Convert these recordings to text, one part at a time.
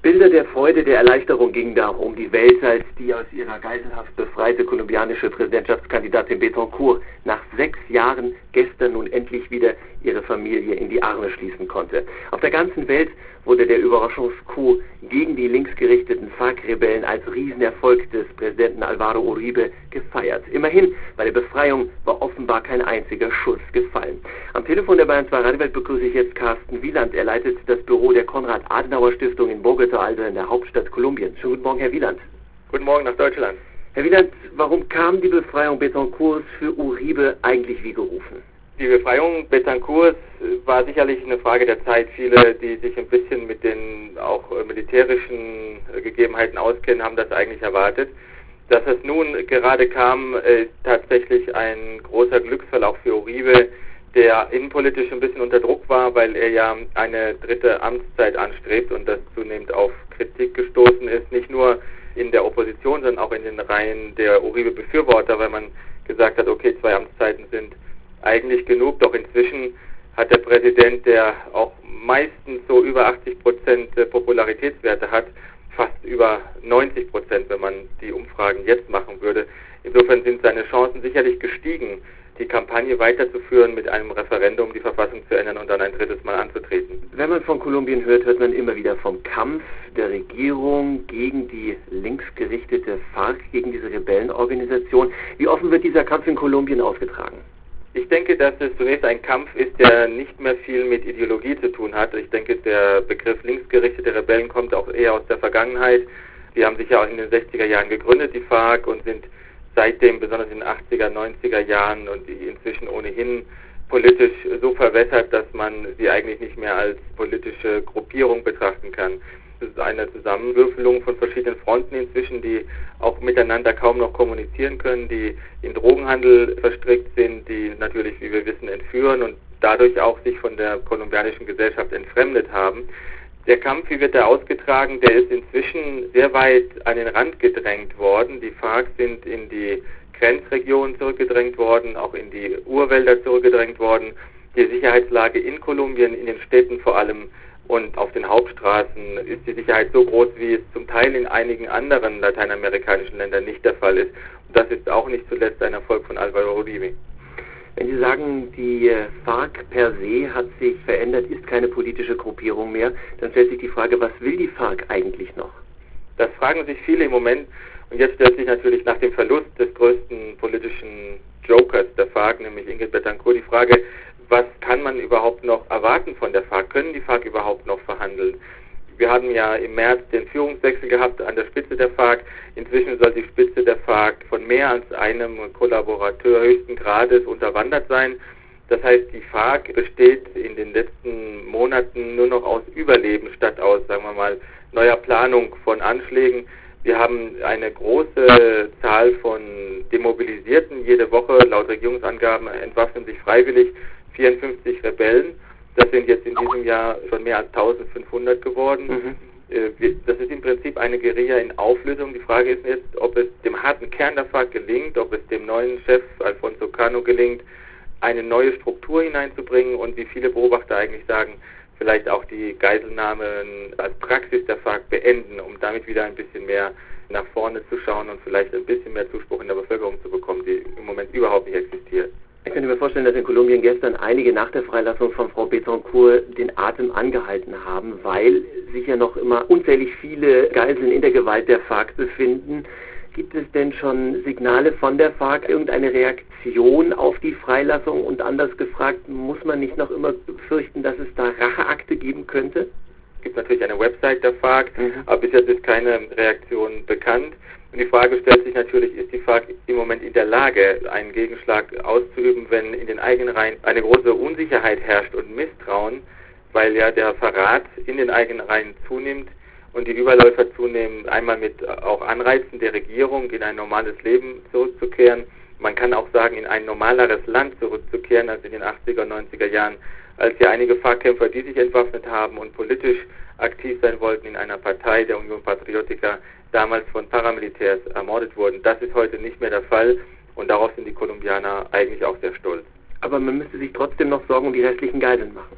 Bilder der Freude, der Erleichterung gingen da um die Welt, als die aus ihrer Geiselhaft befreite kolumbianische Präsidentschaftskandidatin Betancourt nach 6 Jahren gestern nun endlich wieder ihre Familie in die Arme schließen konnte. Auf der ganzen Welt wurde der Überraschungscoup gegen die linksgerichteten FARC-Rebellen als Riesenerfolg des Präsidenten Alvaro Uribe gefeiert. Immerhin, bei der Befreiung war offenbar kein einziger Schuss gefallen. Am Telefon der Bayern 2 Radiowelt begrüße ich jetzt Carsten Wieland. Er leitet das Büro der Konrad-Adenauer-Stiftung in Bogotá, also in der Hauptstadt Kolumbiens. Schönen guten Morgen, Herr Wieland. Guten Morgen nach Deutschland. Herr Wieland, warum kam die Befreiung Betancourts für Uribe eigentlich wie gerufen? Die Befreiung Betancourts war sicherlich eine Frage der Zeit. Viele, die sich ein bisschen mit den auch militärischen Gegebenheiten auskennen, haben das eigentlich erwartet. Dass es nun gerade kam, ist tatsächlich ein großer Glücksfall auch für Uribe, der innenpolitisch ein bisschen unter Druck war, weil er ja eine 3. Amtszeit anstrebt und das zunehmend auf Kritik gestoßen ist, nicht nur in der Opposition, sondern auch in den Reihen der Uribe-Befürworter, weil man gesagt hat, okay, 2 Amtszeiten sind eigentlich genug, doch inzwischen hat der Präsident, der auch meistens so über 80% Popularitätswerte hat, fast über 90%, wenn man die Umfragen jetzt machen würde. Insofern sind seine Chancen sicherlich gestiegen, die Kampagne weiterzuführen, mit einem Referendum die Verfassung zu ändern und dann ein 3. Mal anzutreten. Wenn man von Kolumbien hört, hört man immer wieder vom Kampf der Regierung gegen die linksgerichtete FARC, gegen diese Rebellenorganisation. Wie offen wird dieser Kampf in Kolumbien ausgetragen? Ich denke, dass es zunächst ein Kampf ist, der nicht mehr viel mit Ideologie zu tun hat. Ich denke, der Begriff linksgerichtete Rebellen kommt auch eher aus der Vergangenheit. Die haben sich ja auch in den 60er Jahren gegründet, die FARC, und sind seitdem, besonders in den 80er, 90er Jahren und die inzwischen ohnehin politisch so verwässert, dass man sie eigentlich nicht mehr als politische Gruppierung betrachten kann. Es ist eine Zusammenwürfelung von verschiedenen Fronten inzwischen, die auch miteinander kaum noch kommunizieren können, die in Drogenhandel verstrickt sind, die natürlich, wie wir wissen, entführen und dadurch auch sich von der kolumbianischen Gesellschaft entfremdet haben. Der Kampf, wie wird er ausgetragen, der ist inzwischen sehr weit an den Rand gedrängt worden. Die FARC sind in die Grenzregionen zurückgedrängt worden, auch in die Urwälder zurückgedrängt worden. Die Sicherheitslage in Kolumbien, in den Städten vor allem und auf den Hauptstraßen ist die Sicherheit so groß, wie es zum Teil in einigen anderen lateinamerikanischen Ländern nicht der Fall ist. Und das ist auch nicht zuletzt ein Erfolg von Alvaro Uribe. Wenn Sie sagen, die FARC per se hat sich verändert, ist keine politische Gruppierung mehr, dann stellt sich die Frage, was will die FARC eigentlich noch? Das fragen sich viele im Moment. Und jetzt stellt sich natürlich nach dem Verlust des größten politischen Jokers der FARC, nämlich Ingrid Betancourt, die Frage, was kann man überhaupt noch erwarten von der FARC? Können die FARC überhaupt noch verhandeln? Wir haben ja im März den Führungswechsel gehabt an der Spitze der FARC. Inzwischen soll die Spitze der FARC von mehr als einem Kollaborateur höchsten Grades unterwandert sein. Das heißt, die FARC besteht in den letzten Monaten nur noch aus Überleben statt aus, sagen wir mal, neuer Planung von Anschlägen. Wir haben eine große Zahl von Demobilisierten. Jede Woche, laut Regierungsangaben, entwaffnen sich freiwillig 54 Rebellen. Das sind jetzt in diesem Jahr schon mehr als 1500 geworden. Das ist im Prinzip eine Guerilla in Auflösung. Die Frage ist jetzt, ob es dem harten Kern der FARC gelingt, ob es dem neuen Chef Alfonso Cano gelingt, eine neue Struktur hineinzubringen und wie viele Beobachter eigentlich sagen, vielleicht auch die Geiselnahmen als Praxis der FARC beenden, um damit wieder ein bisschen mehr nach vorne zu schauen und vielleicht ein bisschen mehr Zuspruch in der Bevölkerung zu bekommen, die im Moment überhaupt nicht existiert. Ich könnte mir vorstellen, dass in Kolumbien gestern einige nach der Freilassung von Frau Betancourt den Atem angehalten haben, weil sich ja noch immer unzählig viele Geiseln in der Gewalt der FARC befinden. Gibt es denn schon Signale von der FARC, irgendeine Reaktion auf die Freilassung? Und anders gefragt, muss man nicht noch immer befürchten, dass es da Racheakte geben könnte? Es gibt natürlich eine Website der FARC, aber bis jetzt ist keine Reaktion bekannt. Und die Frage stellt sich natürlich, ist die FARC im Moment in der Lage, einen Gegenschlag auszuüben, wenn in den eigenen Reihen eine große Unsicherheit herrscht und Misstrauen, weil ja der Verrat in den eigenen Reihen zunimmt und die Überläufer zunehmen, einmal mit auch Anreizen der Regierung in ein normales Leben zurückzukehren. Man kann auch sagen, in ein normaleres Land zurückzukehren als in den 80er, 90er Jahren, als ja einige FARC-Kämpfer, die sich entwaffnet haben und politisch aktiv sein wollten in einer Partei der Unión Patriótica, damals von Paramilitärs ermordet wurden. Das ist heute nicht mehr der Fall und darauf sind die Kolumbianer eigentlich auch sehr stolz. Aber man müsste sich trotzdem noch Sorgen um die restlichen Geiseln machen.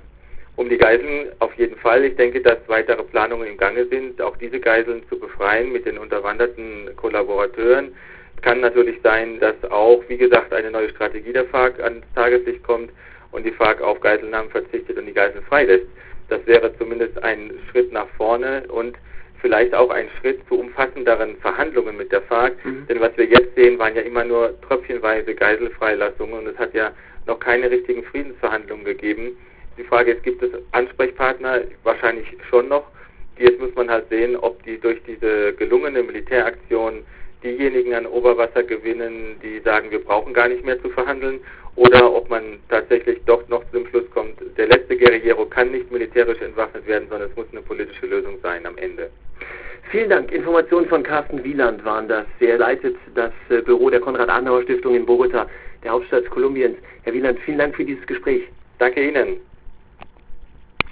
Um die Geiseln auf jeden Fall. Ich denke, dass weitere Planungen im Gange sind, auch diese Geiseln zu befreien mit den unterwanderten Kollaborateuren. Es kann natürlich sein, dass auch, wie gesagt, eine neue Strategie der FARC ans Tageslicht kommt und die FARC auf Geiselnahmen verzichtet und die Geiseln freilässt. Das wäre zumindest ein Schritt nach vorne und vielleicht auch ein Schritt zu umfassenderen Verhandlungen mit der FARC. Denn was wir jetzt sehen, waren ja immer nur tröpfchenweise Geiselfreilassungen und es hat ja noch keine richtigen Friedensverhandlungen gegeben. Die Frage ist, gibt es Ansprechpartner? Wahrscheinlich schon noch. Jetzt muss man halt sehen, ob die durch diese gelungene Militäraktion diejenigen an Oberwasser gewinnen, die sagen, wir brauchen gar nicht mehr zu verhandeln, oder ob man tatsächlich doch noch zu dem Schluss kommt, der letzte Guerillero kann nicht militärisch entwaffnet werden, sondern es muss eine politische Lösung sein am Ende. Vielen Dank. Informationen von Carsten Wieland waren das. Er leitet das Büro der Konrad-Adenauer-Stiftung in Bogota, der Hauptstadt Kolumbiens. Herr Wieland, vielen Dank für dieses Gespräch. Danke Ihnen.